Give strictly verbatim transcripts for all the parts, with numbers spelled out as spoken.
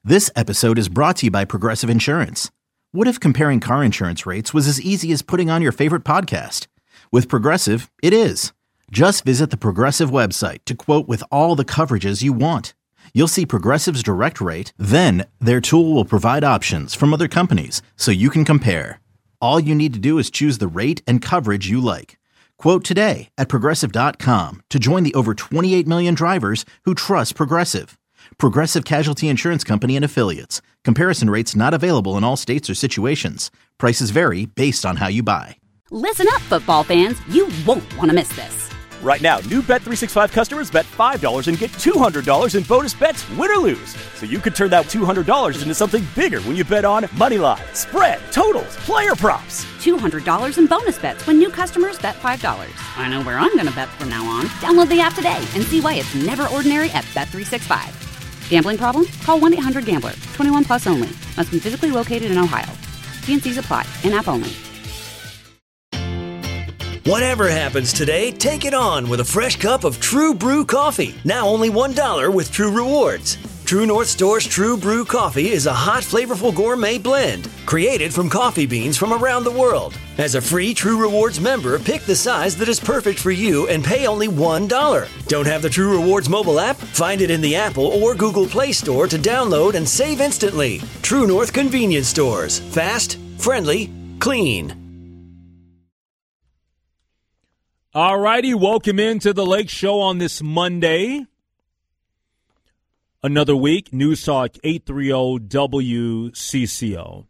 This episode is brought to you by Progressive Insurance. What if comparing car insurance rates was as easy as putting on your favorite podcast? With Progressive, it is. Just visit the Progressive website to quote with all the coverages you want. You'll see Progressive's direct rate, then their tool will provide options from other companies so you can compare. All you need to do is choose the rate and coverage you like. Quote today at Progressive dot com to join the over twenty-eight million drivers who trust Progressive. Progressive Casualty Insurance Company and Affiliates. Comparison rates not available in all states or situations. Prices vary based on how you buy. Listen up, football fans. You won't want to miss this. Right now, new Bet three sixty-five customers bet five dollars and get two hundred dollars in bonus bets, win or lose. So you could turn that two hundred dollars into something bigger when you bet on money line, spread, totals, player props. two hundred dollars in bonus bets when new customers bet five dollars. I know where I'm going to bet from now on. Download the app today and see why it's never ordinary at Bet three sixty-five. Gambling problem? Call one eight hundred gambler. twenty-one plus only. Must be physically located in Ohio. T and C's apply. In-app only. Whatever happens today, take it on with a fresh cup of True Brew coffee. Now only one dollar with True Rewards. True North Store's True Brew coffee is a hot, flavorful gourmet blend created from coffee beans from around the world. As a free True Rewards member, pick the size that is perfect for you and pay only one dollar. Don't have the True Rewards mobile app? Find it in the Apple or Google Play Store to download and save instantly. True North Convenience Stores. Fast, friendly, clean. All righty, welcome into the Lake Show on this Monday. Another week, News Talk eight thirty W C C O.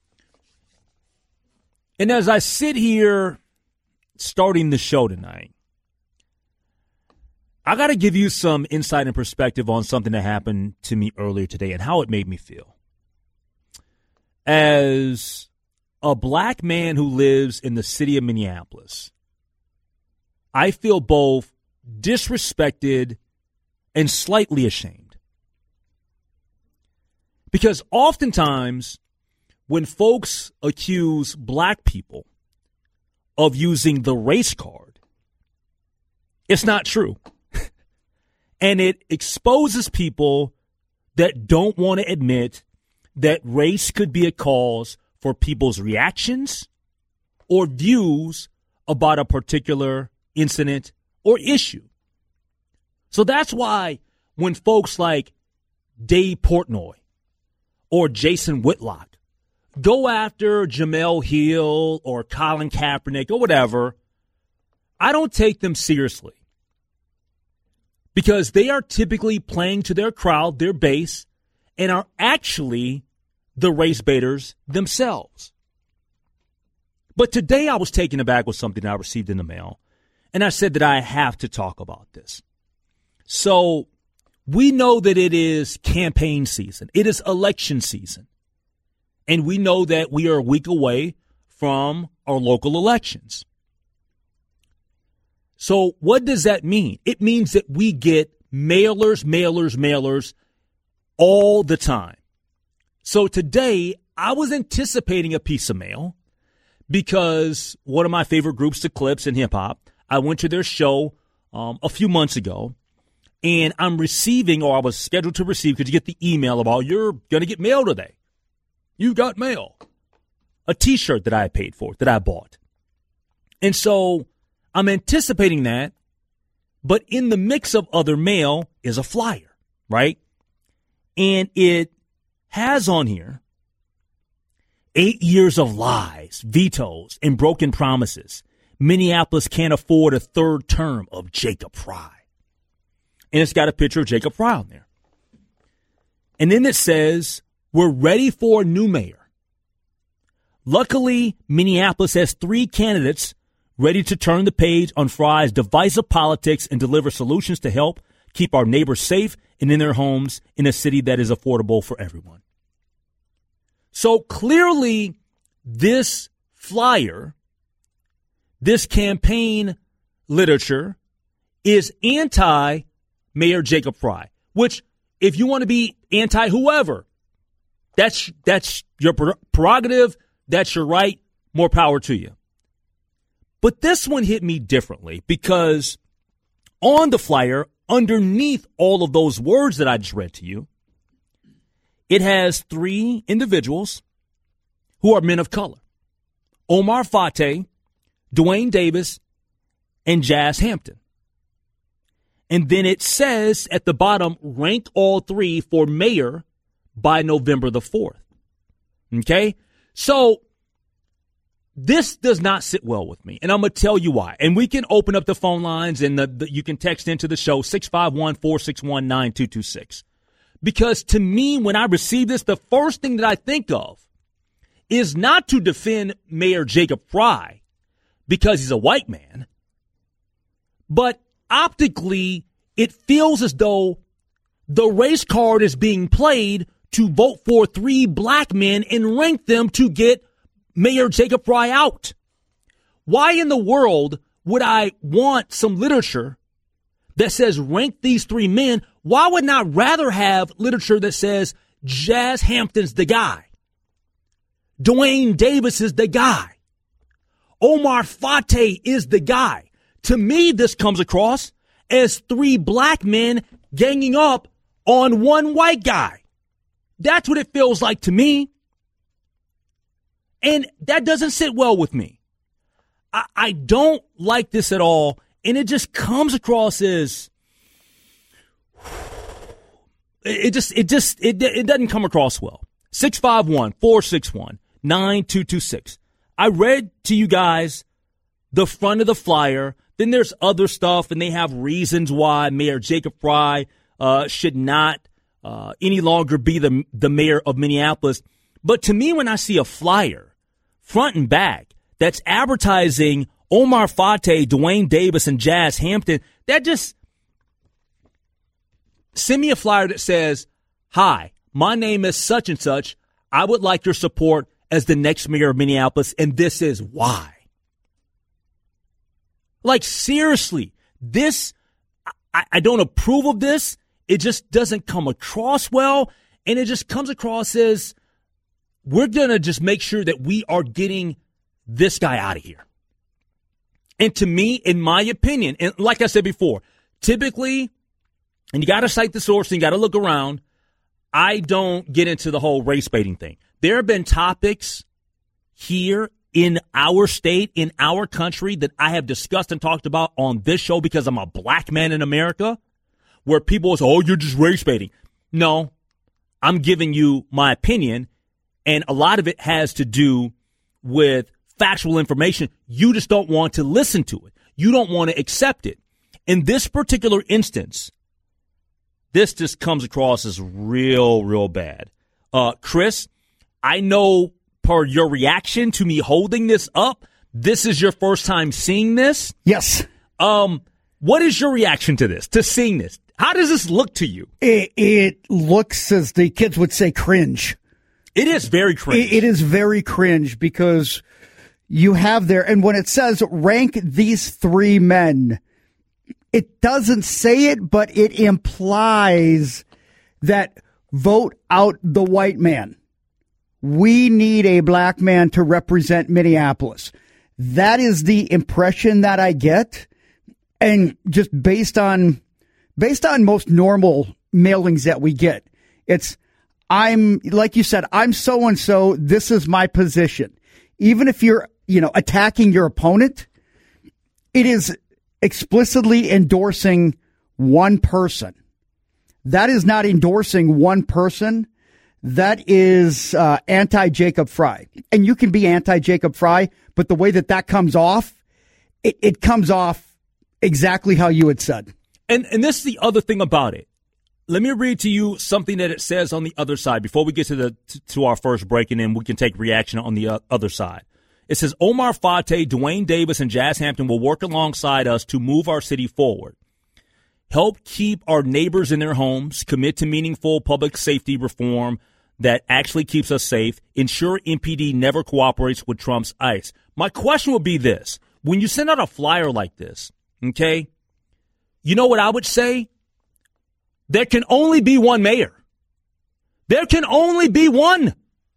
And as I sit here starting the show tonight, I got to give you some insight and perspective on something that happened to me earlier today and how it made me feel. As a black man who lives in the city of Minneapolis, I feel both disrespected and slightly ashamed. Because oftentimes, when folks accuse black people of using the race card, it's not true. And it exposes people that don't want to admit that race could be a cause for people's reactions or views about a particular incident or issue. So that's why when folks like Dave Portnoy or Jason Whitlock go after Jemele Hill or Colin Kaepernick or whatever, I don't take them seriously. Because they are typically playing to their crowd, their base, and are actually the race baiters themselves. But today I was taken aback with something I received in the mail, and I said that I have to talk about this. So we know that it is campaign season. It is election season. And we know that we are a week away from our local elections. So what does that mean? It means that we get mailers, mailers, mailers all the time. So today I was anticipating a piece of mail because one of my favorite groups, the Clips in hip hop, I went to their show um, a few months ago, and I'm receiving, or I was scheduled to receive, because you get the email about you're going to get mail today. You got mail. A T-shirt that I paid for, that I bought. And so I'm anticipating that, but in the mix of other mail is a flyer, right? And it has on here eight years of lies, vetoes, and broken promises. Minneapolis can't afford a third term of Jacob Fry. And it's got a picture of Jacob Fry on there. And then it says, we're ready for a new mayor. Luckily, Minneapolis has three candidates ready to turn the page on Fry's divisive politics and deliver solutions to help keep our neighbors safe and in their homes in a city that is affordable for everyone. So clearly, this flyer, this campaign literature is anti-Mayor Jacob Fry, which if you want to be anti-whoever, that's that's your prerogative, that's your right, more power to you. But this one hit me differently because on the flyer, underneath all of those words that I just read to you, it has three individuals who are men of color. Omar Fateh, Dwayne Davis, and Jazz Hampton. And then it says at the bottom, rank all three for mayor by November the fourth. Okay? So this does not sit well with me, and I'm going to tell you why. And we can open up the phone lines, and the, the, you can text into the show, six five one, four six one, nine two two six. Because to me, when I receive this, the first thing that I think of is not to defend Mayor Jacob Frey because he's a white man, but optically, it feels as though the race card is being played to vote for three black men and rank them to get Mayor Jacob Frey out. Why in the world would I want some literature that says rank these three men? Why would I not rather have literature that says Jazz Hampton's the guy? Dwayne Davis is the guy. Omar Fateh is the guy. To me, this comes across as three black men ganging up on one white guy. That's what it feels like to me. And that doesn't sit well with me. I, I don't like this at all. And it just comes across as, it just, it just, it, it doesn't come across well. six five one, four six one, nine two two six. I read to you guys the front of the flyer. Then there's other stuff, and they have reasons why Mayor Jacob Frey uh, should not uh, any longer be the the mayor of Minneapolis. But to me, when I see a flyer, front and back, that's advertising Omar Fateh, Dwayne Davis, and Jazz Hampton, that just send me a flyer that says, "Hi, my name is such and such. I would like your support as the next mayor of Minneapolis, and this is why." Like, seriously, this, I, I don't approve of this. It just doesn't come across well. And it just comes across as we're going to just make sure that we are getting this guy out of here. And to me, in my opinion, and like I said before, typically, and you got to cite the source and you got to look around, I don't get into the whole race baiting thing. There have been topics here in our state, in our country, that I have discussed and talked about on this show because I'm a black man in America, where people say, "Oh, you're just race baiting." No, I'm giving you my opinion, and a lot of it has to do with factual information. You just don't want to listen to it. You don't want to accept it. In this particular instance, this just comes across as real, real bad. Uh, Chris, I know per your reaction to me holding this up, this is your first time seeing this. Yes. Um, what is your reaction to this, to seeing this? How does this look to you? It, it looks, as the kids would say, cringe. It is very cringe. It, it is very cringe because you have there, and when it says rank these three men, it doesn't say it, but it implies that vote out the white man. We need a black man to represent Minneapolis. That is the impression that I get. And just based on, based on most normal mailings that we get, it's, I'm, like you said, I'm so-and-so, this is my position. Even if you're, you know, attacking your opponent, it is explicitly endorsing one person. That is not endorsing one person. That is uh, anti-Jacob Frey. And you can be anti-Jacob Frey, but the way that that comes off, it, it comes off exactly how you had said. And and this is the other thing about it. Let me read to you something that it says on the other side before we get to the to, to our first break, and then we can take reaction on the uh, other side. It says, Omar Fateh, Dwayne Davis, and Jazz Hampton will work alongside us to move our city forward. Help keep our neighbors in their homes, commit to meaningful public safety reform that actually keeps us safe, ensure M P D never cooperates with Trump's ICE. My question would be this. When you send out a flyer like this, okay, you know what I would say? There can only be one mayor. There can only be one.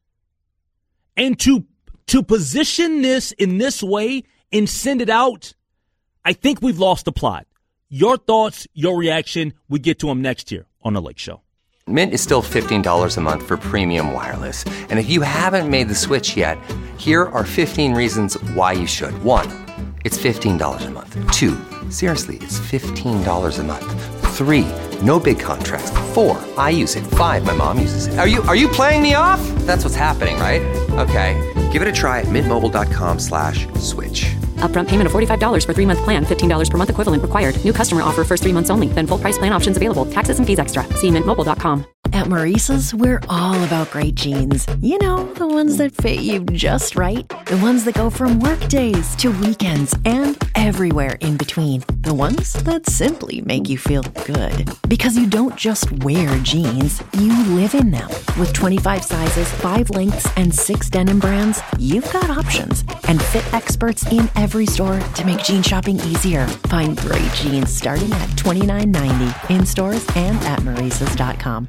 And to to position this in this way and send it out, I think we've lost the plot. Your thoughts, your reaction, we get to them next year on The Lake Show. Mint is still fifteen dollars a month for premium wireless. And if you haven't made the switch yet, here are fifteen reasons why you should. One, it's fifteen dollars a month. Two, seriously, it's fifteen dollars a month. Three, no big contracts. Four, I use it. Five, my mom uses it. Are you are you playing me off? That's what's happening, right? Okay, give it a try at mintmobile.com slash switch. Upfront payment of forty-five dollars for three-month plan, fifteen dollars per month equivalent required. New customer offer first three months only. Then full price plan options available. Taxes and fees extra. See mint mobile dot com. At Maurice's, we're all about great jeans. You know, the ones that fit you just right. The ones that go from work days to weekends and everywhere in between. The ones that simply make you feel good. Because you don't just wear jeans, you live in them. With twenty-five sizes, five lengths, and six denim brands, you've got options. And fit experts in every store to make jean shopping easier. Find great jeans starting at twenty-nine ninety in stores and at maurices dot com.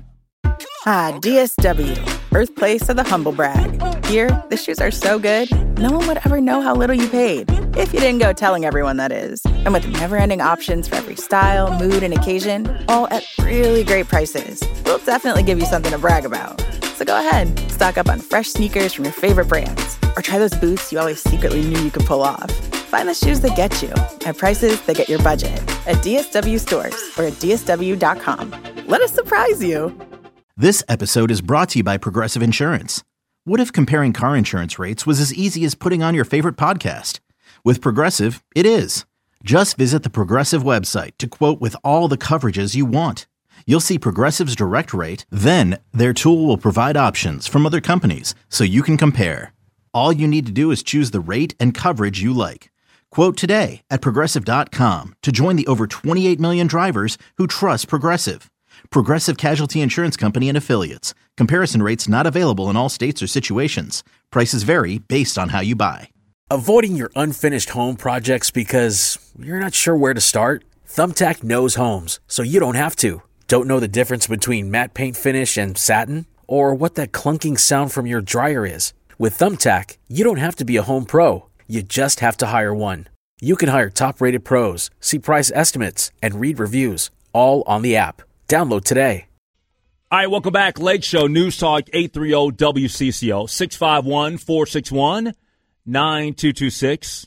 Ah, D S W, birthplace of the humble brag. Here, the shoes are so good, no one would ever know how little you paid. If you didn't go telling everyone, that is. And with never-ending options for every style, mood, and occasion, all at really great prices, we'll definitely give you something to brag about. So go ahead, stock up on fresh sneakers from your favorite brands, or try those boots you always secretly knew you could pull off. Find the shoes that get you at prices that get your budget at D S W stores or at D S W dot com. Let us surprise you. This episode is brought to you by Progressive Insurance. What if comparing car insurance rates was as easy as putting on your favorite podcast? With Progressive, it is. Just visit the Progressive website to quote with all the coverages you want. You'll see Progressive's direct rate, then their tool will provide options from other companies so you can compare. All you need to do is choose the rate and coverage you like. Quote today at Progressive dot com to join the over twenty-eight million drivers who trust Progressive. Progressive Casualty Insurance Company and Affiliates. Comparison rates not available in all states or situations. Prices vary based on how you buy. Avoiding your unfinished home projects because you're not sure where to start? Thumbtack knows homes, so you don't have to. Don't know the difference between matte paint finish and satin? Or what that clunking sound from your dryer is? With Thumbtack, you don't have to be a home pro. You just have to hire one. You can hire top-rated pros, see price estimates, and read reviews, all on the app. Download today. All right, welcome back. Lake Show, News Talk, eight thirty W C C O, six five one, four six one, nine two two six.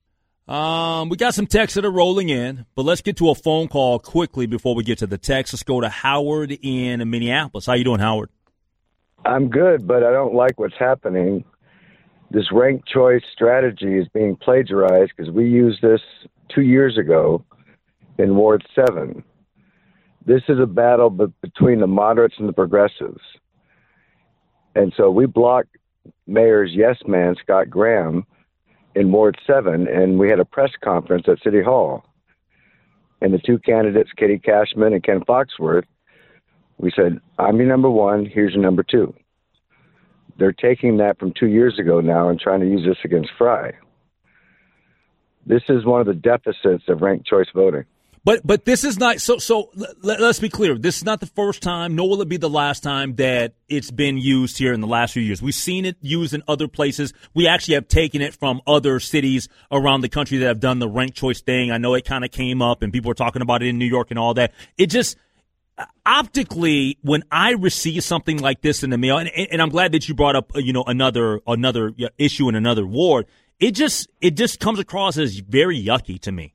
Um, we got some texts that are rolling in, but let's get to a phone call quickly before we get to the text. Let's go to Howard in Minneapolis. How you doing, Howard? I'm good, but I don't like what's happening. This ranked choice strategy is being plagiarized because we used this two years ago in Ward seven. This is a battle be- between the moderates and the progressives. And so we blocked Mayor's yes man, Scott Graham, in Ward seven, and we had a press conference at City Hall. And the two candidates, Katie Cashman and Ken Foxworth, we said, I'm your number one, here's your number two. They're taking that from two years ago now and trying to use this against Fry. This is one of the deficits of ranked choice voting. But but this is not so. So let, let's be clear. This is not the first time, nor will it be the last time that it's been used here in the last few years. We've seen it used in other places. We actually have taken it from other cities around the country that have done the ranked choice thing. I know it kind of came up, and people were talking about it in New York and all that. It just optically, when I receive something like this in the mail, and, and I'm glad that you brought up, you know, another another issue in another ward. It just it just comes across as very yucky to me.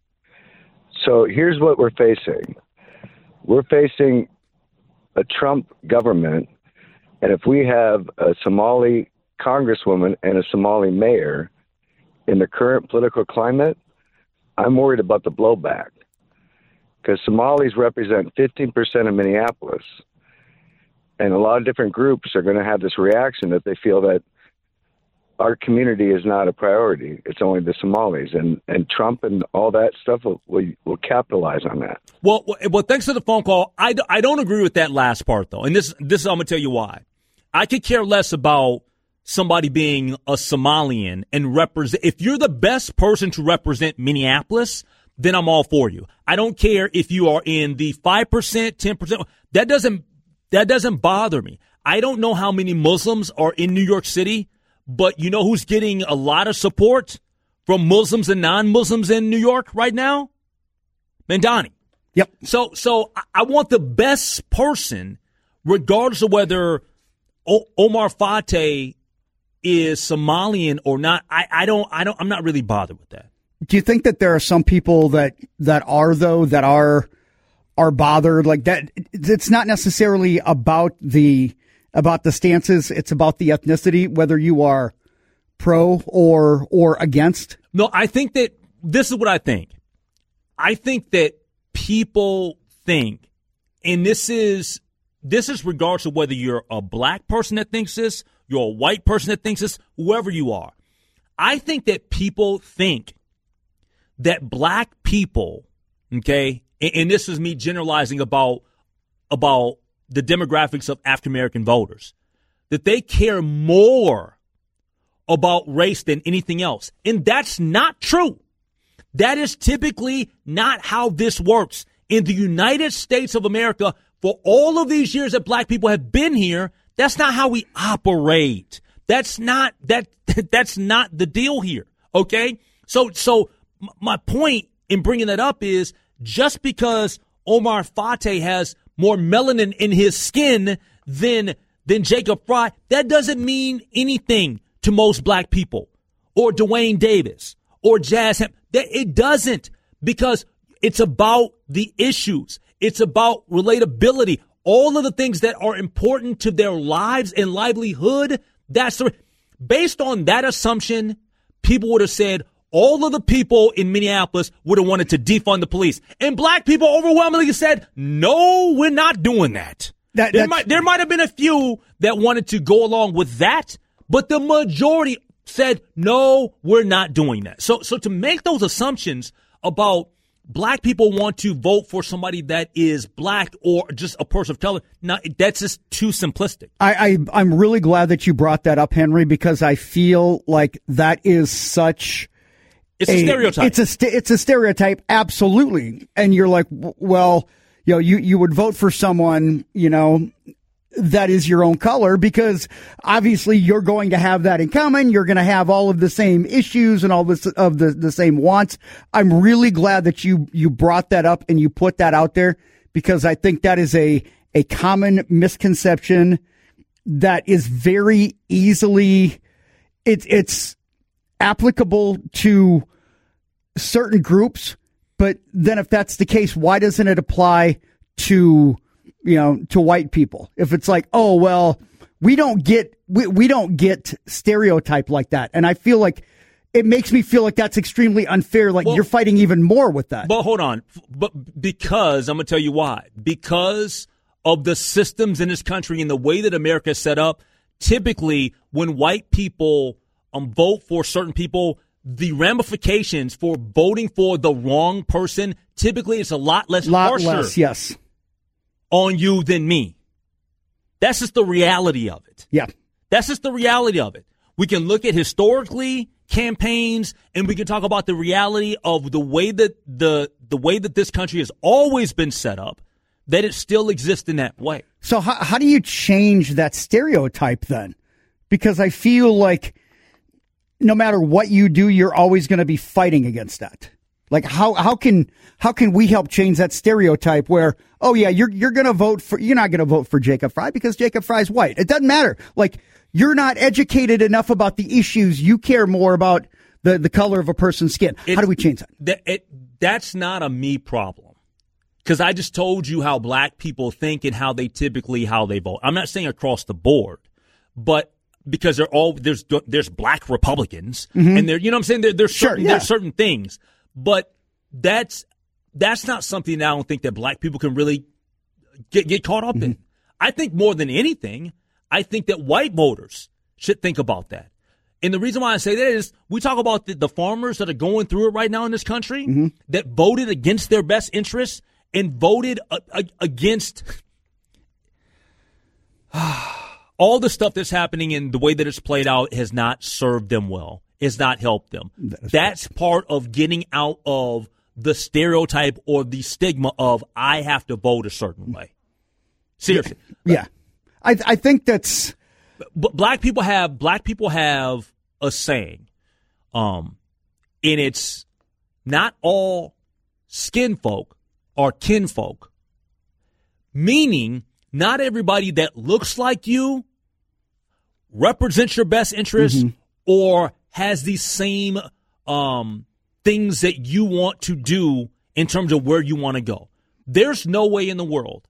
So here's what we're facing. We're facing a Trump government, and if we have a Somali congresswoman and a Somali mayor in the current political climate, I'm worried about the blowback because Somalis represent fifteen percent of Minneapolis, and a lot of different groups are going to have this reaction that they feel that our community is not a priority. It's only the Somalis, and, and Trump and all that stuff will, will, will capitalize on that. Well, well, thanks for the phone call. I, I don't agree with that last part, though. And this, this I'm going to tell you why. I could care less about somebody being a Somalian and represent. If you're the best person to represent Minneapolis, then I'm all for you. I don't care if you are in the five percent, ten percent. That doesn't, that doesn't bother me. I don't know how many Muslims are in New York City, but you know who's getting a lot of support from Muslims and non-Muslims in New York right now? Mamdani. Yep. So so I want the best person regardless of whether o- Omar Fateh is Somalian or not, I, I don't, I don't, I'm not really bothered with that. Do you think that there are some people that, that are though, that are, are bothered like that? It's not necessarily about the, about the stances. It's about the ethnicity, whether you are pro or, or against. No, I think that this is what I think. I think that people think, and this is, this is regardless of whether you're a black person that thinks this, you're a white person that thinks this, whoever you are. I think that people think that black people, okay, and, and this is me generalizing about, about the demographics of African American voters, that they care more about race than anything else. And that's not true. That is typically not how this works. In the United States of America, for all of these years that black people have been here, that's not how we operate. That's not that that's not the deal here. Okay? So so my point in bringing that up is just because Omar Fateh has more melanin in his skin than than Jacob Fry, that doesn't mean anything to most black people or Dwayne Davis or Jazz Ham. That it doesn't, because it's about the issues. It's about relatability. All of the things that are important to their lives and livelihood. That's the, based on that assumption, people would have said all of the people in Minneapolis would have wanted to defund the police. And black people overwhelmingly said, no, we're not doing that. that there, might, there might have been a few that wanted to go along with that, but the majority said, no, we're not doing that. So, so to make those assumptions about black people want to vote for somebody that is black or just a person of color, no, that's just too simplistic. I, I, I'm really glad that you brought that up, Henry, because I feel like that is such... It's a, a stereotype. It's a, st- it's a stereotype, absolutely. And you're like, well, you know, you, you would vote for someone, you know, that is your own color, because obviously you're going to have that in common. You're going to have all of the same issues and all this of the, the same wants. I'm really glad that you, you brought that up and you put that out there, because I think that is a, a common misconception that is very easily, it, it's applicable to certain groups. But then if that's the case, why doesn't it apply to, you know, to white people? If it's like, oh, well, we don't get, we, we don't get stereotyped like that. And I feel like it makes me feel like that's extremely unfair. Like well, you're fighting even more with that. But hold on. But because I'm going to tell you why, because of the systems in this country and the way that America is set up, typically when white people um, vote for certain people, the ramifications for voting for the wrong person, typically it's a lot less lot harsher. Less, yes. On you than me. That's just the reality of it. Yeah. That's just the reality of it. We can look at historically campaigns, and we can talk about the reality of the way that the the way that this country has always been set up, that it still exists in that way. So how how do you change that stereotype then? Because I feel like no matter what you do, you're always going to be fighting against that. Like how how can how can we help change that stereotype where, oh yeah, you're you're going to vote for, you're not going to vote for Jacob Fry because Jacob Fry's white. It doesn't matter. Like you're not educated enough about the issues. You care more about the, the color of a person's skin. It, how do we change that? that it, that's not a me problem, because I just told you how black people think and how they typically how they vote. I'm not saying across the board, but because they're all there's there's black Republicans mm-hmm. and there, you know what I'm saying? There, there's certain sure, yeah. there's certain things. But that's that's not something that I don't think that black people can really get get caught up mm-hmm. in. I think more than anything, I think that white voters should think about that. And the reason why I say that is we talk about the, the farmers that are going through it right now in this country mm-hmm. that voted against their best interests and voted a, a, against all the stuff that's happening and the way that it's played out has not served them well. Has not helped them. That That's right. part of getting out of the stereotype or the stigma of I have to vote a certain way. Seriously. Yeah. yeah. I I think that's but black people have black people have a saying. Um and it's not all skin folk are kinfolk. Meaning not everybody that looks like you represents your best interest mm-hmm. or has these same um, things that you want to do in terms of where you want to go. There's no way in the world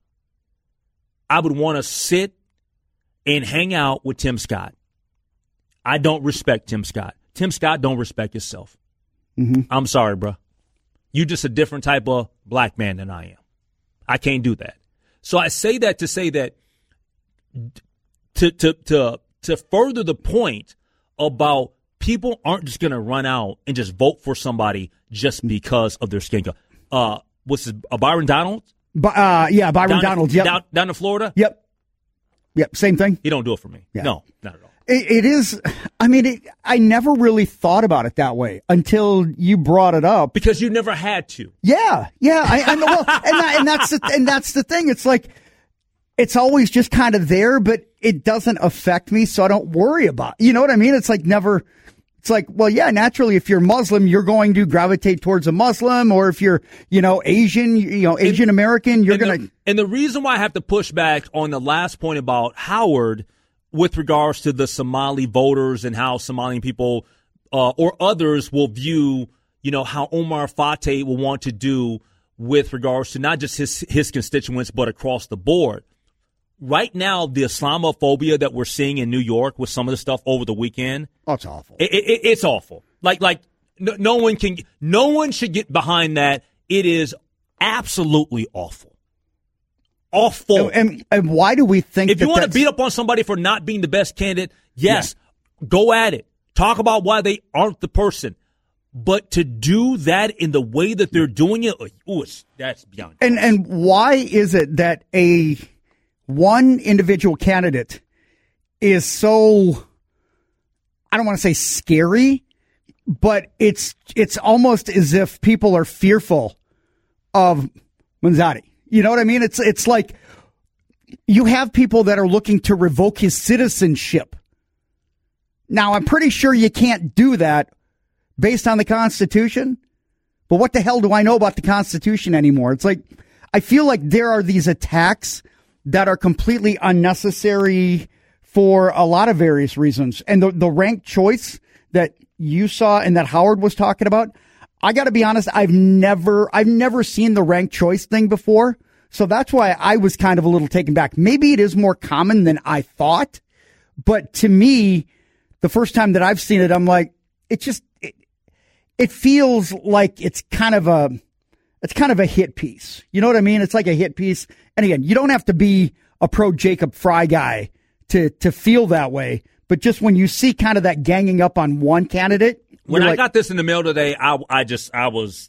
I would want to sit and hang out with Tim Scott. I don't respect Tim Scott. Tim Scott don't respect himself. Mm-hmm. I'm sorry, bro. You just a different type of black man than I am. I can't do that. So I say that to say that to to to to further the point about people aren't just going to run out and just vote for somebody just because of their skin color. Uh, what's his, uh, Byron Donald? Uh, yeah, Byron down Donald. To, yep. down, down in Florida? Yep. Yep, same thing. He don't do it for me. Yeah. No, not at all. It, it is, I mean, it, I never really thought about it that way until you brought it up. Because you never had to. Yeah, yeah. I, I know, well, and, that, and, that's the, and that's the thing. It's like, it's always just kind of there, but it doesn't affect me, so I don't worry about it. You know what I mean? It's like never, it's like, well, yeah, naturally, if you're Muslim, you're going to gravitate towards a Muslim, or if you're, you know, Asian, you know, Asian American, you're going to. And the reason why I have to push back on the last point about Howard with regards to the Somali voters and how Somali people uh, or others will view, you know, how Omar Fateh will want to do with regards to not just his his constituents, but across the board. Right now, the Islamophobia that we're seeing in New York with some of the stuff over the weekend. Oh, it's awful. It, it, it's awful. Like, like no, no one can, no one should get behind that. It is absolutely awful. Awful. And, and, and why do we think if that you want to that's... beat up on somebody for not being the best candidate, yes, yeah. go at it. Talk about why they aren't the person. But to do that in the way that they're doing it, ooh, it's, that's beyond. And and why is it that a one individual candidate is so, I don't want to say scary, but it's it's almost as if people are fearful of Manzati. You know what I mean? It's it's like you have people that are looking to revoke his citizenship. Now, I'm pretty sure you can't do that based on the Constitution. But what the hell do I know about the Constitution anymore? It's like, I feel like there are these attacks that are completely unnecessary for a lot of various reasons. And the, the ranked choice that you saw and that Howard was talking about, I got to be honest, I've never, I've never seen the ranked choice thing before. So that's why I was kind of a little taken back. Maybe it is more common than I thought. But to me, the first time that I've seen it, I'm like, it just, it, it feels like it's kind of a, it's kind of a hit piece. You know what I mean? It's like a hit piece. And again, you don't have to be a pro Jacob Fry guy to, to feel that way. But just when you see kind of that ganging up on one candidate. When I like, got this in the mail today, I, I just, I was,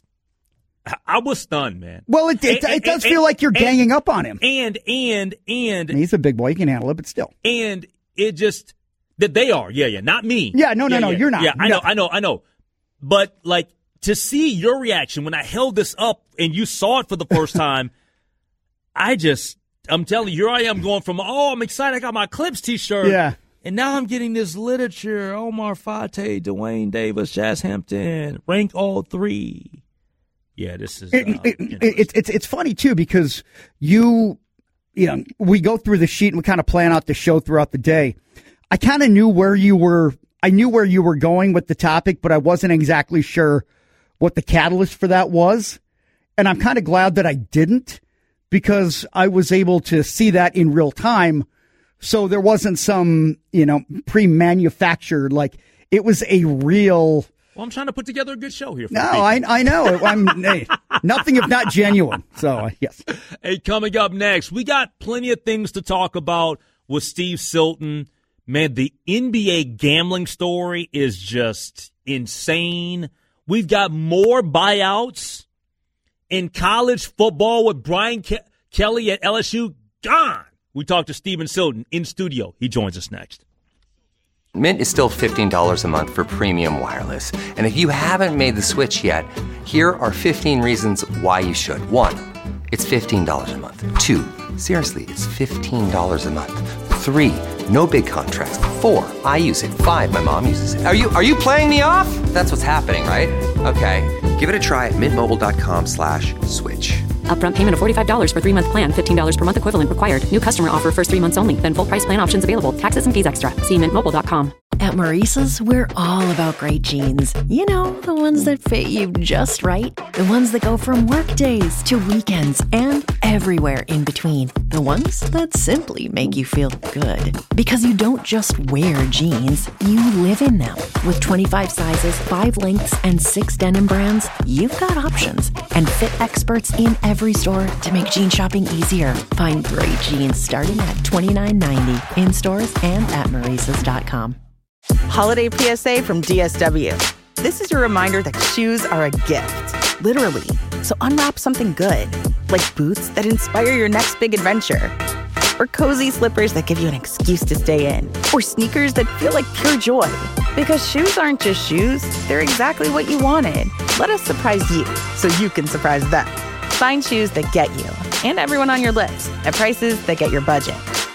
I was stunned, man. Well, it, it, and, it does and, feel like you're and, ganging up on him. And, and, and. He's a big boy. He can handle it, but still. And it just, that they are. Yeah, yeah. Not me. Yeah, no, no, yeah, no. Yeah, you're not. Yeah, I no. know, I know, I know. But, like, to see your reaction when I held this up and you saw it for the first time, I just, I'm telling you, here I am going from, oh, I'm excited. I got my Clips t-shirt. Yeah. And now I'm getting this literature. Omar Fateh, Dwayne Davis, Jazz Hampton, rank all three. Yeah, this is. It, uh, it, it, it's it's funny too because you, you know, we go through the sheet and we kind of plan out the show throughout the day. I kind of knew where you were. I knew where you were going with the topic, but I wasn't exactly sure what the catalyst for that was. And I'm kind of glad that I didn't because I was able to see that in real time. So there wasn't some, you know, pre-manufactured, like it was a real. Well, I'm trying to put together a good show here. For no, I I know. I'm hey, nothing if not genuine. So, uh, yes. Hey, coming up next, we got plenty of things to talk about with Steve Silton. Man, the N B A gambling story is just insane. We've got more buyouts in college football with Brian Ke- Kelly at L S U. Gone. We talked to Steven Silton in studio. He joins us next. Mint is still fifteen dollars a month for premium wireless. And if you haven't made the switch yet, here are fifteen reasons why you should. One, it's fifteen dollars a month. Two, seriously, it's fifteen dollars a month. Three, no big contracts. Four, I use it. Five, my mom uses it. Are you are you playing me off? That's what's happening, right? Okay, give it a try at mintmobile.com slash switch. Upfront payment of forty-five dollars for three-month plan, fifteen dollars per month equivalent required. New customer offer first three months only, then full price plan options available. Taxes and fees extra. See mint mobile dot com. At Maurice's, we're all about great jeans. You know, the ones that fit you just right. The ones that go from work days to weekends and everywhere in between. The ones that simply make you feel good. Because you don't just wear jeans, you live in them. With twenty-five sizes, five lengths, and six denim brands, you've got options. And fit experts in every store to make jean shopping easier. Find great jeans starting at twenty-nine ninety in stores and at Maurices dot com. Holiday P S A from D S W. This is your reminder that shoes are a gift, literally. So unwrap something good, like boots that inspire your next big adventure, or cozy slippers that give you an excuse to stay in, or sneakers that feel like pure joy. Because shoes aren't just shoes, they're exactly what you wanted. Let us surprise you so you can surprise them. Find shoes that get you and everyone on your list at prices that get your budget.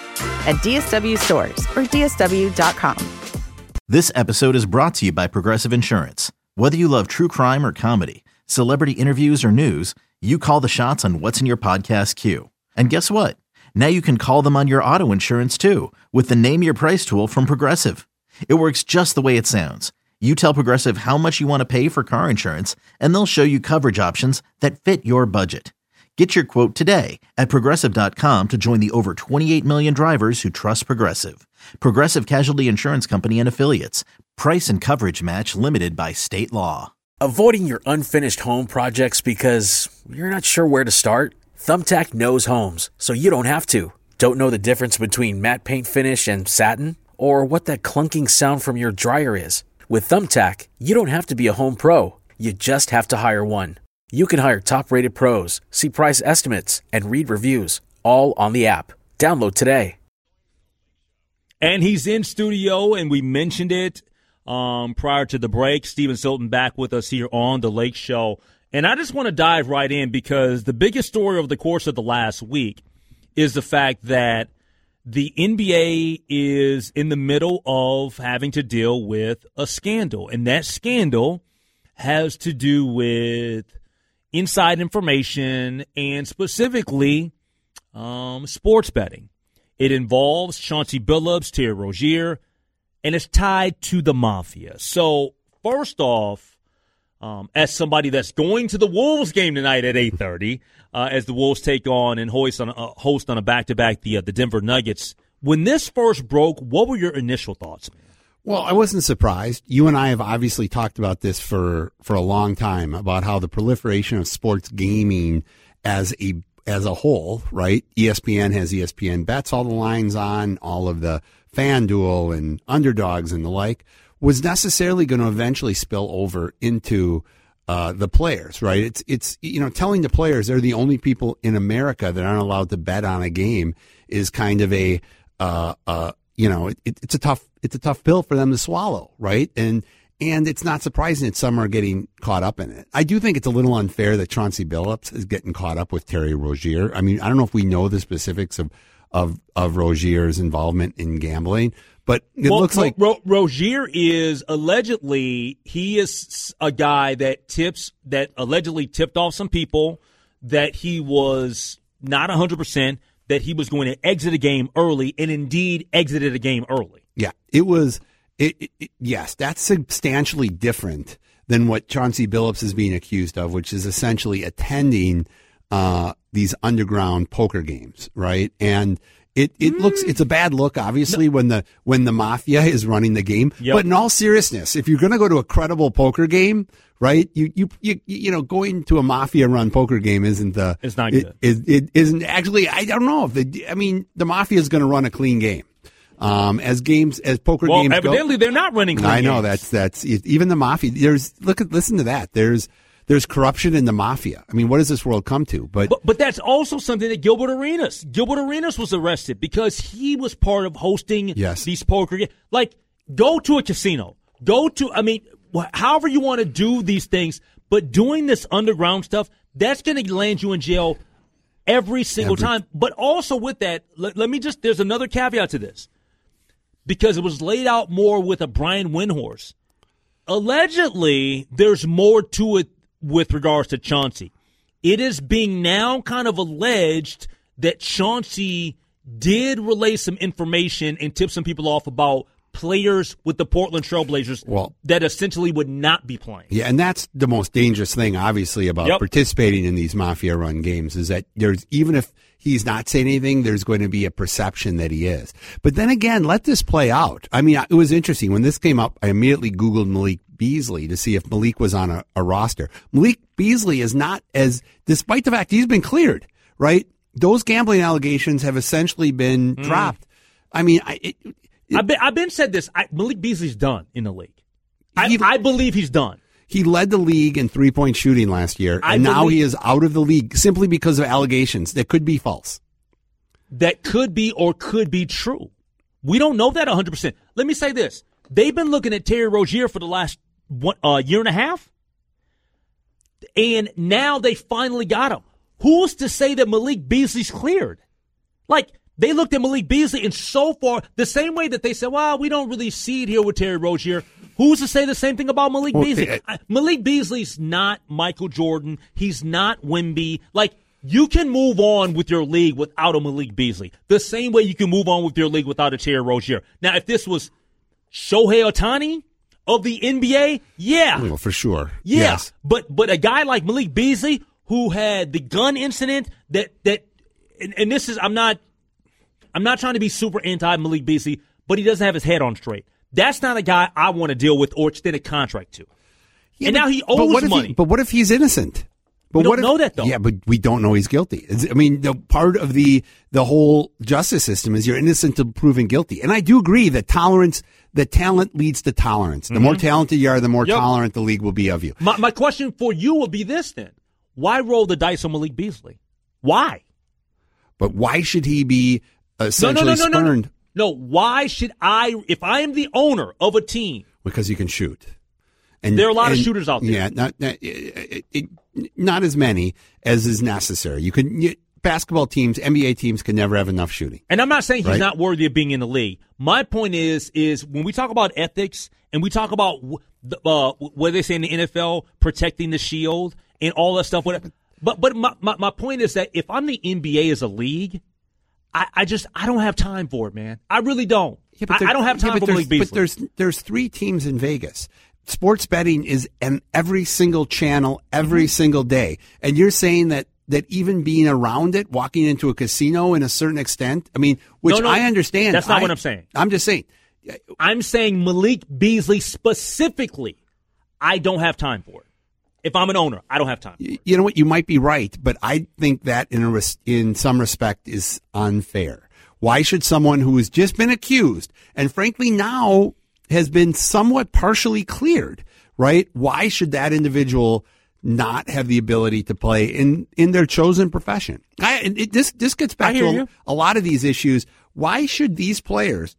At D S W stores or D S W dot com. This episode is brought to you by Progressive Insurance. Whether you love true crime or comedy, celebrity interviews or news, you call the shots on what's in your podcast queue. And guess what? Now you can call them on your auto insurance too with the Name Your Price tool from Progressive. It works just the way it sounds. You tell Progressive how much you want to pay for car insurance, and they'll show you coverage options that fit your budget. Get your quote today at Progressive dot com to join the over twenty-eight million drivers who trust Progressive. Progressive Casualty Insurance Company and Affiliates. Price and coverage match limited by state law. Avoiding your unfinished home projects because you're not sure where to start? Thumbtack knows homes, so you don't have to. Don't know the difference between matte paint finish and satin? Or what that clunking sound from your dryer is? With Thumbtack, you don't have to be a home pro. You just have to hire one. You can hire top-rated pros, see price estimates, and read reviews, all on the app. Download today. And he's in studio, and we mentioned it um, prior to the break. Steven Silton back with us here on The Lake Show. And I just want to dive right in because the biggest story over the course of the last week is the fact that the N B A is in the middle of having to deal with a scandal. And that scandal has to do with inside information and specifically um, sports betting. It involves Chauncey Billups, Terry Rozier, and it's tied to the Mafia. So first off, um, as somebody that's going to the Wolves game tonight at eight thirty, uh, as the Wolves take on and host on a, uh, host on a back-to-back the, uh, the Denver Nuggets, when this first broke, what were your initial thoughts? Well, I wasn't surprised. You and I have obviously talked about this for, for a long time, about how the proliferation of sports gaming as a as a whole, right? E S P N has E S P N Bets, all the lines on, all of the FanDuel and Underdogs and the like, was necessarily going to eventually spill over into uh, the players, right? It's, it's you know, telling the players they're the only people in America that aren't allowed to bet on a game is kind of a, uh, uh, you know, it, it's a tough it's a tough pill for them to swallow, right? And and it's not surprising that some are getting caught up in it. I do think it's a little unfair that Chauncey Billups is getting caught up with Terry Rozier. I mean, I don't know if we know the specifics of of, of Rozier's involvement in gambling, but it well, looks Ro- like Ro- Rozier is allegedly he is a guy that tips that allegedly tipped off some people that he was not one hundred percent, that he was going to exit a game early, and indeed exited a game early. Yeah, it was. It, it, it, yes, that's substantially different than what Chauncey Billups is being accused of, which is essentially attending uh, these underground poker games, right? And it, it mm. looks it's a bad look, obviously, no. when the when the mafia is running the game. Yep. But in all seriousness, if you're going to go to a credible poker game, right? You you you you know, going to a mafia run poker game isn't the it's not good. It, it, it isn't actually. I don't know if the, I mean the mafia is going to run a clean game. Um, as games, as poker well, games evidently go, they're not running clean I know games. that's, that's, even the mafia, there's, look at, listen to that. There's, there's corruption in the mafia. I mean, what does this world come to? But, but, but that's also something that Gilbert Arenas, Gilbert Arenas was arrested because he was part of hosting yes. these poker games. Like, go to a casino, go to, I mean, however you want to do these things, but doing this underground stuff, that's going to land you in jail every single every. time. But also with that, let, let me just, there's another caveat to this. Because it was laid out more with a Brian Windhorst. Allegedly, there's more to it with regards to Chauncey. it is being now kind of alleged that Chauncey did relay some information and tip some people off about players with the Portland Trailblazers well, that essentially would not be playing. Yeah, and that's the most dangerous thing, obviously, about yep. participating in these mafia run games is that there's, even if he's not saying anything, there's going to be a perception that he is. But then again, let this play out. I mean, it was interesting. When this came up, I immediately Googled Malik Beasley to see if Malik was on a, a roster. Malik Beasley is not as, despite the fact he's been cleared, right? Those gambling allegations have essentially been mm. dropped. I mean, I, it, it, I've been, I've been said this. I, Malik Beasley's done in the league. I, he, I believe he's done. He led the league in three-point shooting last year, I and now believe, he is out of the league simply because of allegations that could be false. That could be or could be true. We don't know that one hundred percent. Let me say this. They've been looking at Terry Rozier for the last one, uh, year and a half, and now they finally got him. Who's to say that Malik Beasley's cleared? Like, they looked at Malik Beasley, and so far, the same way that they said, well, we don't really see it here with Terry Rozier. Who's to say the same thing about Malik well, Beasley? It, Malik Beasley's not Michael Jordan. He's not Wemby. Like, you can move on with your league without a Malik Beasley. The same way you can move on with your league without a Terry Rozier. Now, if this was Shohei Ohtani of the N B A, yeah. Well, for sure. Yeah. Yes. But but a guy like Malik Beasley, who had the gun incident that, that and, and this is, I'm not, I'm not trying to be super anti Malik Beasley, but he doesn't have his head on straight. That's not a guy I want to deal with or extend a contract to. Yeah, and but, now he owes but what money. He, but what if he's innocent? But we don't what if, know that, though. Yeah, but we don't know he's guilty. It's, I mean, the part of the the whole justice system is you're innocent until proven guilty. And I do agree that tolerance, that talent leads to tolerance. The mm-hmm. more talented you are, the more yep. tolerant the league will be of you. My, my question for you would be this, then. Why roll the dice on Malik Beasley? Why? But why should he be essentially no, no, no, no, spurned? No, no. No, why should I, if I am the owner of a team? Because you can shoot. And there are a lot and, of shooters out there. Yeah, not not, it, it, not as many as is necessary. You can you, basketball teams, N B A teams can never have enough shooting. And I'm not saying he's right? not worthy of being in the league. My point is, is when we talk about ethics and we talk about uh, what they say in the N F L, protecting the shield and all that stuff. But but my, my, my point is that if I'm the N B A as a league, I, I just I don't have time for it, man. I really don't. Yeah, I, I don't have time yeah, for Malik Beasley. But there's there's three teams in Vegas. Sports betting is in every single channel every mm-hmm. single day, and you're saying that that even being around it, walking into a casino in a certain extent, I mean, which no, no, I understand. That's not I, what I'm saying. I'm just saying. I'm saying Malik Beasley specifically. I don't have time for it. If I'm an owner, I don't have time. You know what? You might be right, but I think that in a res- in some respect is unfair. Why should someone who has just been accused and frankly now has been somewhat partially cleared, right? Why should that individual not have the ability to play in, in their chosen profession? I, it, this this gets back to a, a lot of these issues. Why should these players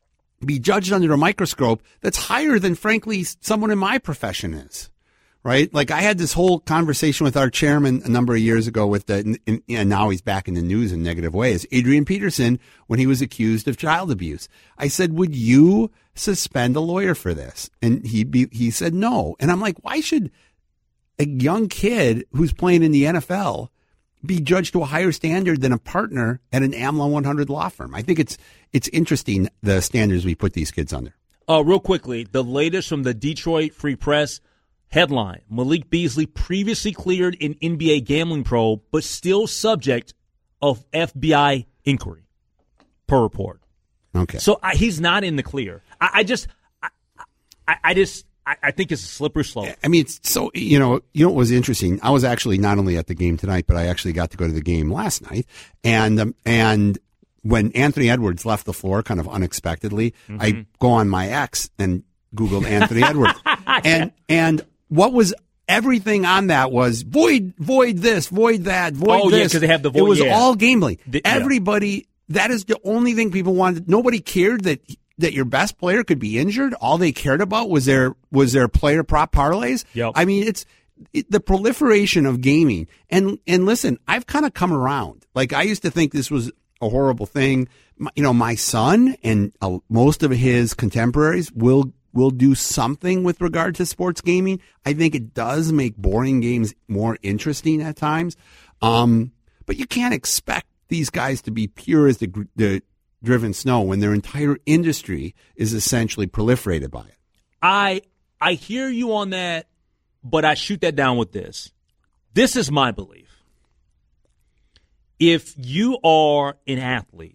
be judged under a microscope that's higher than, frankly, someone in my profession is? Right? Like I had this whole conversation with our chairman a number of years ago with the, and, and now he's back in the news in negative ways, Adrian Peterson, when he was accused of child abuse. I said, would you suspend a lawyer for this? And he be, he said no. And I'm like, why should a young kid who's playing in the N F L be judged to a higher standard than a partner at an AmLaw one hundred law firm? I think it's, it's interesting the standards we put these kids under. Uh, real quickly, the latest from the Detroit Free Press. Headline, Malik Beasley previously cleared in N B A gambling probe, but still subject of F B I inquiry, per report. Okay. So I, he's not in the clear. I, I just, I, I, I just, I, I think it's a slippery slope. I mean, it's so, you know, you know what was interesting? I was actually not only at the game tonight, but I actually got to go to the game last night. And, um, and when Anthony Edwards left the floor kind of unexpectedly, mm-hmm. I go on my X and Googled Anthony Edwards. And, and, what was everything on that was void, void this, void that, void oh, this. Oh, yeah, because they have the void. It was yeah. all gambling. The, Everybody, yeah. that is the only thing people wanted. Nobody cared that that your best player could be injured. All they cared about was their was their player prop parlays. Yep. I mean, it's it, the proliferation of gaming. And and listen, I've kind of come around. Like I used to think this was a horrible thing. My, you know, my son and uh, most of his contemporaries will will do something with regard to sports gaming. I think it does make boring games more interesting at times. Um, but you can't expect these guys to be pure as the, the driven snow when their entire industry is essentially proliferated by it. I I hear you on that, but I shoot that down with this. This is my belief. If you are an athlete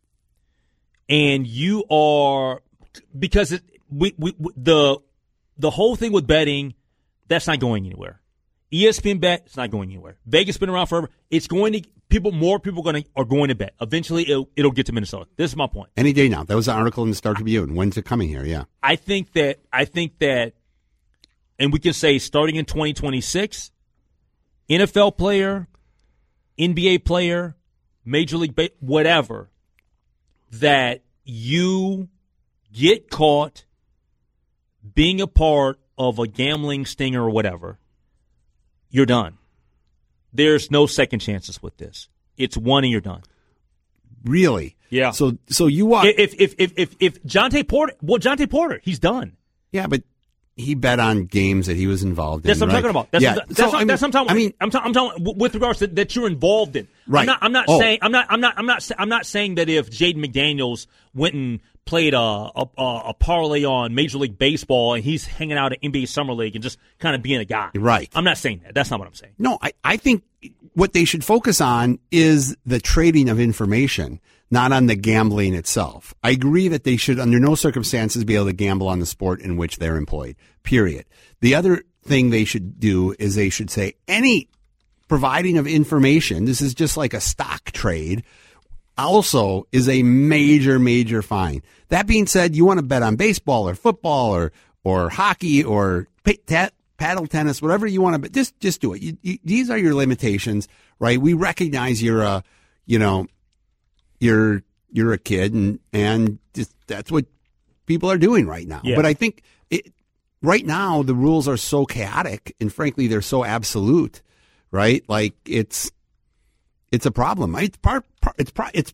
and you are, because it, we, we the the whole thing with betting, that's not going anywhere. E S P N Bet, it's not going anywhere. Vegas been around forever. It's going to people. More people going to are going to bet. Eventually, it'll, it'll get to Minnesota. This is my point. Any day now. That was an article in the Star Tribune. When's it coming here? Yeah. I think that. I think that, and we can say starting in twenty twenty-six, N F L player, N B A player, Major League ba- whatever, that you get caught being a part of a gambling stinger or whatever, you're done. There's no second chances with this. It's one and you're done. Really? Yeah. So so you watch if if if if if Jonte Porter, well, Jonte Porter, he's done. Yeah, but he bet on games that he was involved in. That's what I'm right? talking about. That's yeah. what, that's, so, what, I mean, that's what I'm talking. I mean, I'm, ta- I'm talking with regards to that you're involved in. Right. I'm not. I'm not oh. saying. I'm not. I'm not. I'm not. I'm not saying that if Jaden McDaniels went and played a, a a parlay on Major League Baseball and he's hanging out at N B A Summer League and just kind of being a guy. Right. I'm not saying that. That's not what I'm saying. No, I, I think what they should focus on is the trading of information, not on the gambling itself. I agree that they should, under no circumstances, be able to gamble on the sport in which they're employed, period. The other thing they should do is they should say any providing of information, this is just like a stock trade, also is a major, major fine. That being said, you want to bet on baseball or football or or hockey or paddle tennis, whatever you want to bet, just just do it. You, you, these are your limitations, right? We recognize you're a, you know, you're you're a kid, and and just, that's what people are doing right now. Yeah. But I think it, right now the rules are so chaotic, and frankly, they're so absolute, right? Like it's. It's a problem. It's part. It's it's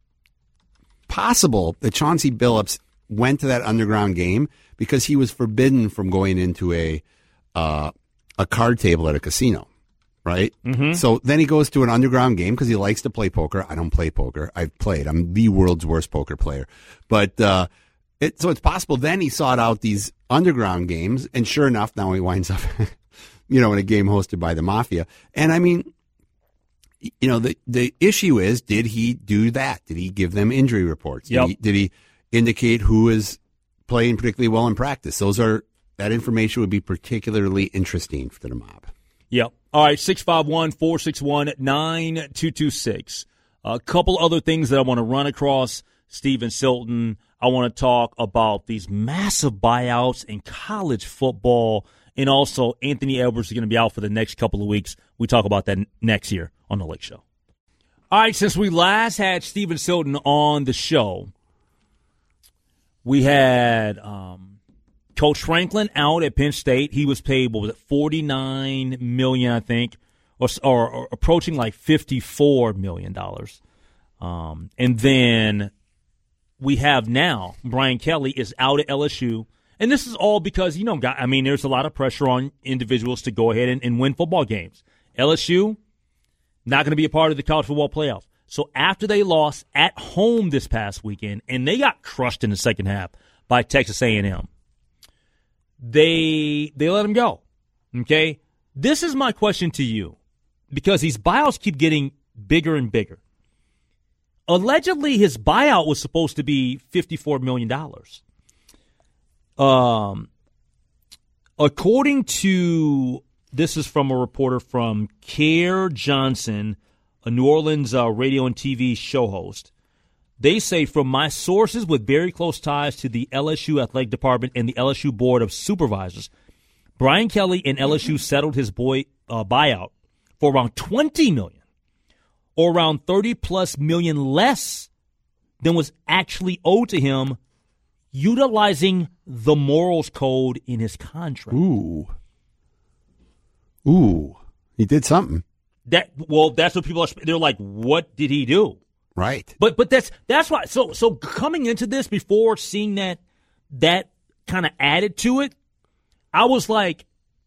possible that Chauncey Billups went to that underground game because he was forbidden from going into a uh, a card table at a casino, right? Mm-hmm. So then he goes to an underground game because he likes to play poker. I don't play poker. I've played. I'm the world's worst poker player. But uh, it, so it's possible then he sought out these underground games, and sure enough, now he winds up, you know, in a game hosted by the Mafia. And I mean. You know, the the issue is, did he do that? Did he give them injury reports? Did, yep. he, did he indicate who is playing particularly well in practice? Those are that information would be particularly interesting for the mob. Yep. All right, six five one, four six one, nine two two six. A couple other things that I want to run across. Stephen Silton, I want to talk about these massive buyouts in college football. And also, Anthony Edwards is going to be out for the next couple of weeks. We talk about that next year on The Lake Show. All right, since we last had Stephen Silton on the show, we had um, Coach Franklin out at Penn State. He was paid, what was it, forty-nine million dollars, I think, or, or, or approaching like fifty-four million dollars. Um, and then we have now Brian Kelly is out at L S U. And this is all because, you know, I mean, there's a lot of pressure on individuals to go ahead and, and win football games. L S U, not going to be a part of the college football playoff. So after they lost at home this past weekend, and they got crushed in the second half by Texas A and M, they they let him go. Okay? This is my question to you, because these buyouts keep getting bigger and bigger. Allegedly, his buyout was supposed to be fifty-four million dollars. Um, according to, this is from a reporter from Kerr Johnson, a New Orleans uh, radio and T V show host. They say, from my sources with very close ties to the L S U athletic department and the L S U board of supervisors, Brian Kelly and L S U settled his boy uh, buyout for around twenty million dollars, or around thirty plus million less than was actually owed to him, utilizing the morals code in his contract. Ooh. Ooh. He did something. That well, that's what people are. They're like, what did he do? Right. But but that's that's why. So so coming into this, before seeing that that kind of added to it, I was like,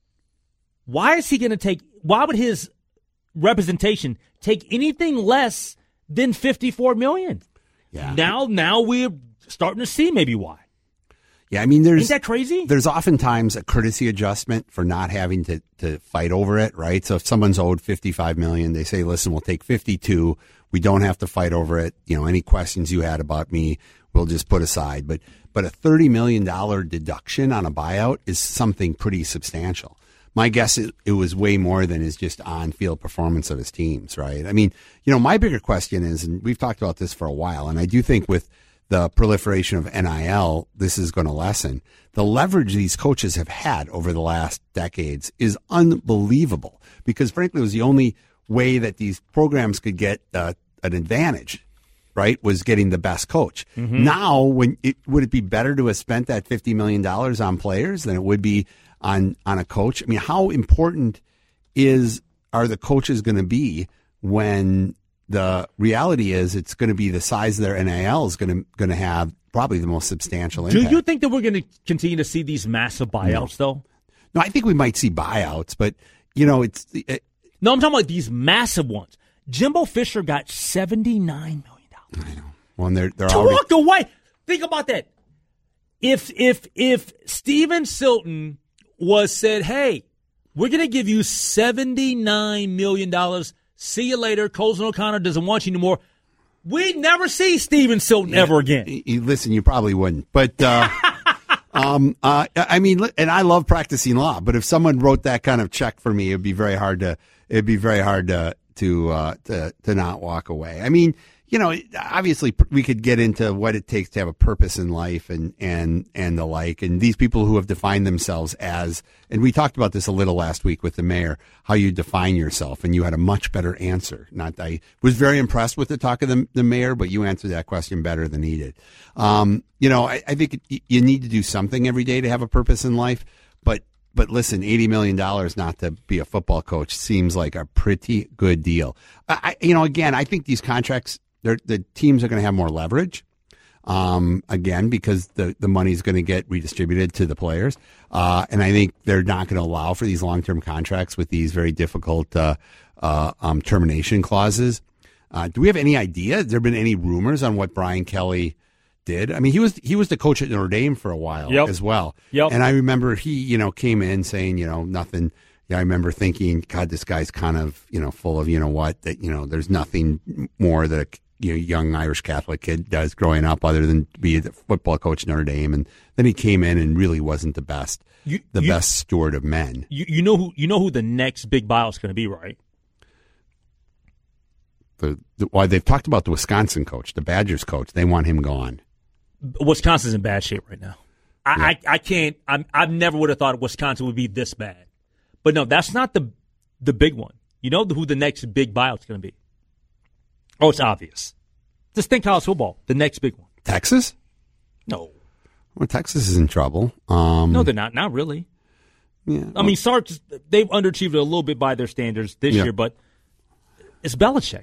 why is he going to take, why would his representation take anything less than fifty-four million dollars? Yeah. Now, now we're starting to see maybe why. Yeah, I mean, there's Isn't that crazy? There's oftentimes a courtesy adjustment for not having to, to fight over it, right? So if someone's owed fifty-five million dollars, they say, listen, we'll take fifty-two. We don't have to fight over it. You know, any questions you had about me, we'll just put aside. But but a thirty million dollars deduction on a buyout is something pretty substantial. My guess is it was way more than his just on-field performance of his teams, right? I mean, you know, my bigger question is, and we've talked about this for a while, and I do think with the proliferation of N I L, this is going to lessen. The leverage these coaches have had over the last decades is unbelievable because, frankly, it was the only way that these programs could get uh, an advantage, right, was getting the best coach. Mm-hmm. Now, when it, would it be better to have spent that fifty million dollars on players than it would be on, on a coach? I mean, how important is are the coaches going to be when the reality is it's going to be the size of their N I L is going to going to have probably the most substantial impact. Do you think that we're going to continue to see these massive buyouts, no. though? No, I think we might see buyouts, but, you know, it's... It, no, I'm talking about these massive ones. Jimbo Fisher got seventy-nine million dollars. I know. Well, and they're, they're to already... walk away. Think about that. If, if, if Steven Silton was said, hey, we're going to give you seventy-nine million dollars, see you later. Colson O'Connor doesn't want you anymore. We'd never see Steven Silton yeah, ever again. You, listen, you probably wouldn't. But, uh, um, uh, I mean, and I love practicing law, but if someone wrote that kind of check for me, it'd be very hard to, it'd be very hard to, to, uh, to, to not walk away. I mean, you know, obviously we could get into what it takes to have a purpose in life and, and, and the like. And these people who have defined themselves as, and we talked about this a little last week with the mayor, how you define yourself, and you had a much better answer. Not, I was very impressed with the talk of the, the mayor, but you answered that question better than he did. Um, you know, I, I think you need to do something every day to have a purpose in life, but But listen, eighty million dollars not to be a football coach seems like a pretty good deal. I, you know, again, I think these contracts, the teams are going to have more leverage, um, again, because the, the money is going to get redistributed to the players. Uh, and I think they're not going to allow for these long-term contracts with these very difficult uh, uh, um, termination clauses. Uh, do we have any idea? Has there been any rumors on what Brian Kelly did? I mean, he was he was the coach at Notre Dame for a while yep. as well. Yep. And I remember he, you know, came in saying, you know, nothing. Yeah, I remember thinking, God, this guy's kind of, you know, full of, you know what, that, you know, there's nothing more that a you know, young Irish Catholic kid does growing up other than be the football coach at Notre Dame. And then he came in and really wasn't the best, you, the you, best steward of men. You, you know who you know who the next big buyout's going to be, right? The, the, well, they've talked about the Wisconsin coach, the Badgers coach. They want him gone. Wisconsin's in bad shape right now. I, yeah. I, I can't. I'm, I never would have thought Wisconsin would be this bad. But no, that's not the the big one. You know who the next big buyout's going to be? Oh, it's obvious. Just think college football, the next big one. Texas? No. Well, Texas is in trouble. Um, no, they're not. Not really. Yeah. I mean, Sark, they've underachieved a little bit by their standards this yeah. year, but it's Belichick.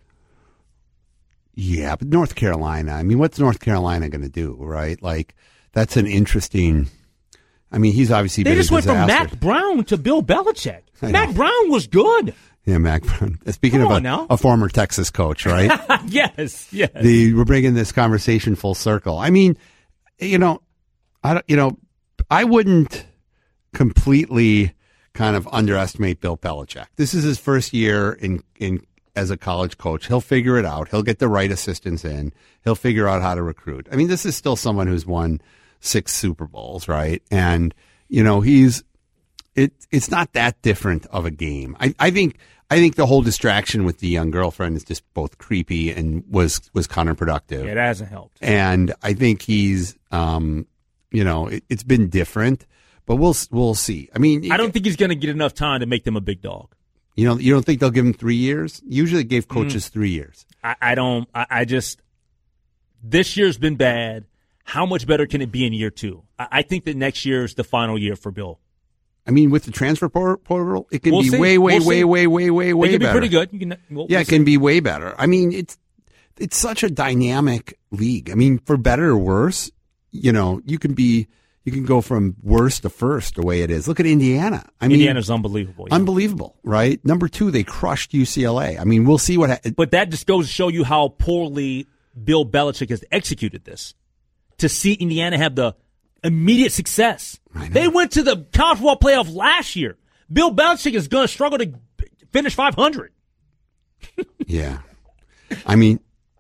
Yeah, but North Carolina, I mean, what's North Carolina going to do, right? Like, that's an interesting, I mean, he's obviously they been a disaster. They just went from Mac Brown to Bill Belichick. Mac Brown was good. Yeah, Mac Brown. Speaking Come of a, a former Texas coach, right? yes, yes. The, we're bringing this conversation full circle. I mean, you know, I don't, you know, I wouldn't completely kind of underestimate Bill Belichick. This is his first year in in as a college coach. He'll figure it out. He'll get the right assistants in. He'll figure out how to recruit. I mean, this is still someone who's won six Super Bowls, right? And you know, he's it. It's not that different of a game. I, I think. I think the whole distraction with the young girlfriend is just both creepy and was was counterproductive. It hasn't helped. And I think he's, um, you know, it, it's been different, but we'll we'll see. I mean, I don't think he's going to get enough time to make them a big dog. You know, you don't think they'll give him three years? Usually, they gave coaches mm. three years. I, I don't. I, I just this year's been bad. How much better can it be in year two? I, I think that next year is the final year for Bill. I mean, with the transfer portal, it can we'll be see. way, way, we'll way, way, way, way, way better. It can better. be pretty good. You can, we'll, yeah, we'll it can be way better. I mean, it's it's such a dynamic league. I mean, for better or worse, you know, you can be You can go from worst to first the way it is. Look at Indiana. I mean, Indiana's unbelievable. Yeah. Unbelievable, right? Number two, they crushed U C L A. I mean, we'll see what. Ha- but that just goes to show you how poorly Bill Belichick has executed this. To see Indiana have the immediate success. They went to the college football playoff last year. Bill Belichick is going to struggle to finish five hundred. Yeah. I mean.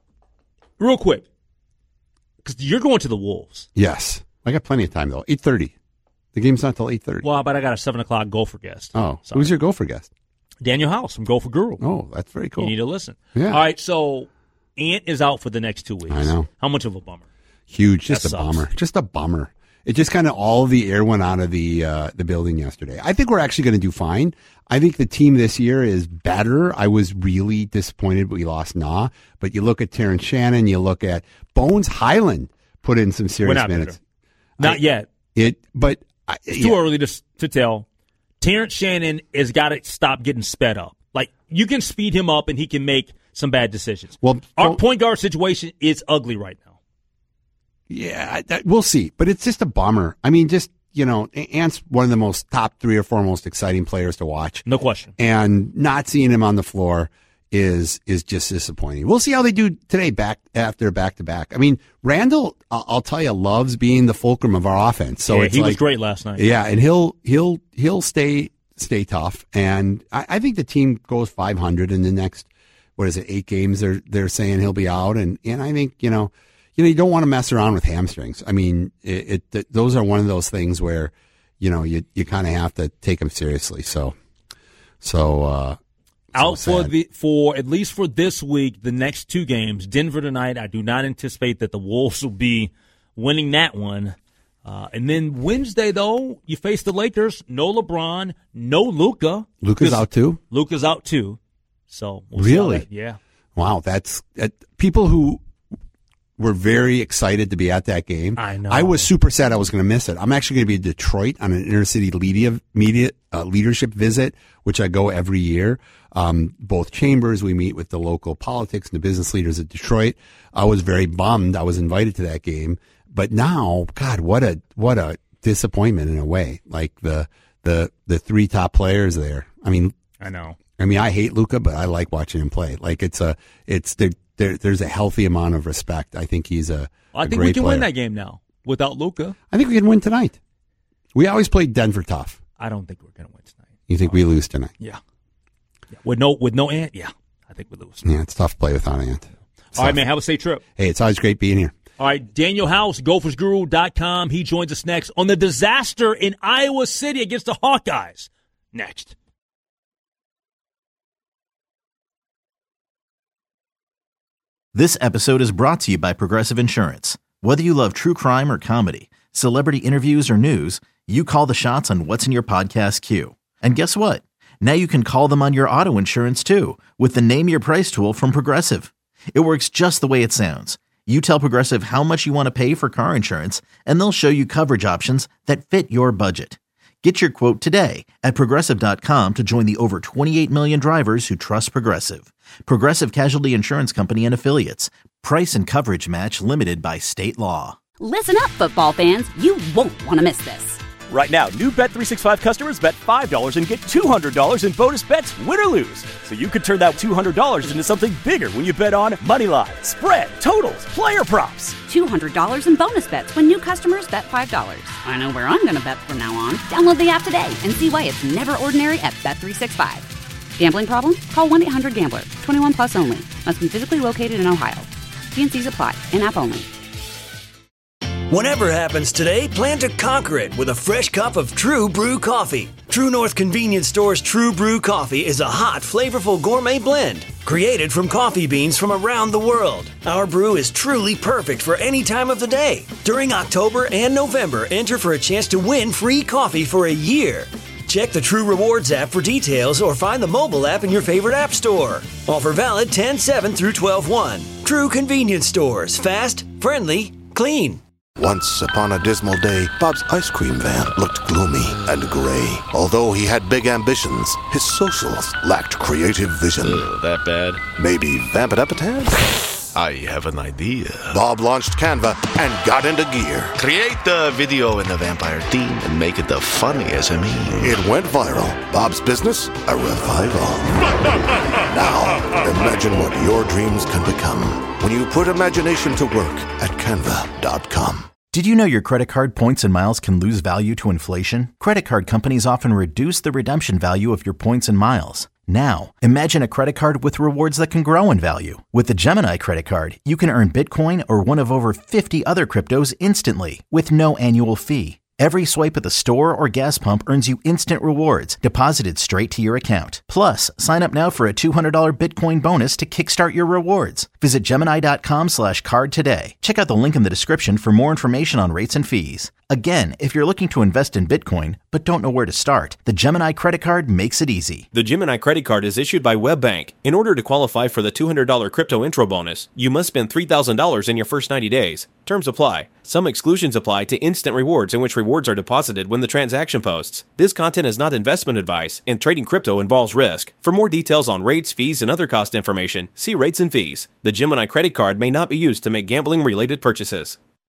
Real quick. Because you're going to the Wolves. Yes. I got plenty of time, though. eight thirty. The game's not till eight thirty. Well, but I got a seven o'clock Gopher guest. Oh. Sorry. Who's your Gopher guest? Daniel House from Gopher Guru. Oh, that's very cool. You need to listen. Yeah. All right, so Ant is out for the next two weeks. I know. How much of a bummer? Huge. Just That a sucks. bummer. Just a bummer. It just kind of all the air went out of the uh, the building yesterday. I think we're actually going to do fine. I think the team this year is better. I was really disappointed we lost Nah. But you look at Terrence Shannon, you look at Bones Highland put in some serious We're not minutes. better. Not I, yet. It, but I, It's yeah. too early to to tell. Terrence Shannon has got to stop getting sped up. Like, you can speed him up and he can make some bad decisions. Well, our point guard situation is ugly right now. Yeah, I- that, we'll see. But it's just a bummer. I mean, just, you know, Ant's one of the most top three or four most exciting players to watch. No question. And not seeing him on the floor is is just disappointing. We'll see how they do today back after back to back. I mean, Randall, I'll, I'll tell you, loves being the fulcrum of our offense. So Yeah, it's he like, was great last night. Yeah, and he'll he'll he'll stay stay tough. And I, I think the team goes five hundred in the next, what is it, eight games. They're they're saying he'll be out, and and I think you know. You know, you don't want to mess around with hamstrings. I mean, it, it those are one of those things where, you know, you you kind of have to take them seriously. So, so uh, Out so for sad. the for at least for this week, the next two games. Denver tonight. I do not anticipate that the Wolves will be winning that one. Uh, and then Wednesday, though, you face the Lakers. No LeBron, no Luka. Luka's out too. Luka's out too. So we'll see how Really? that- yeah. Wow, that's that, people who were very excited to be at that game. I know. I was super sad I was going to miss it. I'm actually going to be in Detroit on an intercity media, media uh, leadership visit, which I go every year. Um, both chambers, we meet with the local politics and the business leaders of Detroit. I was very bummed I was invited to that game. But now, God, what a what a disappointment in a way. Like the the the three top players there. I mean, I know. I mean, I hate Luka, but I like watching him play. Like it's a it's there. There, there's a healthy amount of respect. I think he's a, I a think great we can player. win that game now without Luka. I think we can win tonight. We always played Denver tough. I don't think we're going to win tonight. You think we lose tonight? Yeah. yeah. With no with no Ant, yeah. I think we lose. Yeah, it's tough to play without Ant. It's All right, tough. man. Have a safe trip. Hey, it's always great being here. All right, Daniel House, Gophers Guru dot com. He joins us next on the disaster in Iowa City against the Hawkeyes. Next. This episode is brought to you by Progressive Insurance. Whether you love true crime or comedy, celebrity interviews or news, you call the shots on what's in your podcast queue. And guess what? Now you can call them on your auto insurance too with the Name Your Price tool from Progressive. It works just the way it sounds. You tell Progressive how much you want to pay for car insurance, and they'll show you coverage options that fit your budget. Get your quote today at Progressive dot com to join the over twenty-eight million drivers who trust Progressive. Progressive Casualty Insurance Company and Affiliates. Price and coverage match limited by state law. Listen up, football fans. You won't want to miss this. Right now, new Bet three sixty-five customers bet five dollars and get two hundred dollars in bonus bets, win or lose. So you could turn that two hundred dollars into something bigger when you bet on money line, spread, totals, player props. two hundred dollars in bonus bets when new customers bet five dollars. I know where I'm going to bet from now on. Download the app today and see why it's never ordinary at Bet three sixty-five. Gambling problem? Call one eight hundred gambler. twenty-one plus only. Must be physically located in Ohio. T and C's apply. In-app only. Whatever happens today, plan to conquer it with a fresh cup of True Brew coffee. True North Convenience Store's True Brew coffee is a hot, flavorful gourmet blend created from coffee beans from around the world. Our brew is truly perfect for any time of the day. During October and November, enter for a chance to win free coffee for a year. Check the True Rewards app for details or find the mobile app in your favorite app store. Offer valid ten seven through twelve one. True Convenience Stores. Fast, friendly, clean. Once upon a dismal day, Bob's ice cream van looked gloomy and gray. Although he had big ambitions, his socials lacked creative vision. Ugh, that bad? Maybe vamp it up a tad? I have an idea. Bob launched Canva and got into gear. Create the video in the vampire theme and make it the funniest meme. It went viral. Bob's business, a revival. Now, imagine what your dreams can become when you put imagination to work at canva dot com. Did you know your credit card points and miles can lose value to inflation? Credit card companies often reduce the redemption value of your points and miles. Now, imagine a credit card with rewards that can grow in value. With the Gemini credit card, you can earn Bitcoin or one of over fifty other cryptos instantly with no annual fee. Every swipe at the store or gas pump earns you instant rewards deposited straight to your account. Plus, sign up now for a two hundred dollars Bitcoin bonus to kickstart your rewards. Visit Gemini.com slash card today. Check out the link in the description for more information on rates and fees. Again, if you're looking to invest in Bitcoin but don't know where to start, the Gemini credit card makes it easy. The Gemini credit card is issued by WebBank. In order to qualify for the two hundred dollars crypto intro bonus, you must spend three thousand dollars in your first ninety days. Terms apply. Some exclusions apply to instant rewards in which rewards are deposited when the transaction posts. This content is not investment advice, and trading crypto involves risk. For more details on rates, fees, and other cost information, see rates and fees. The Gemini credit card may not be used to make gambling-related purchases.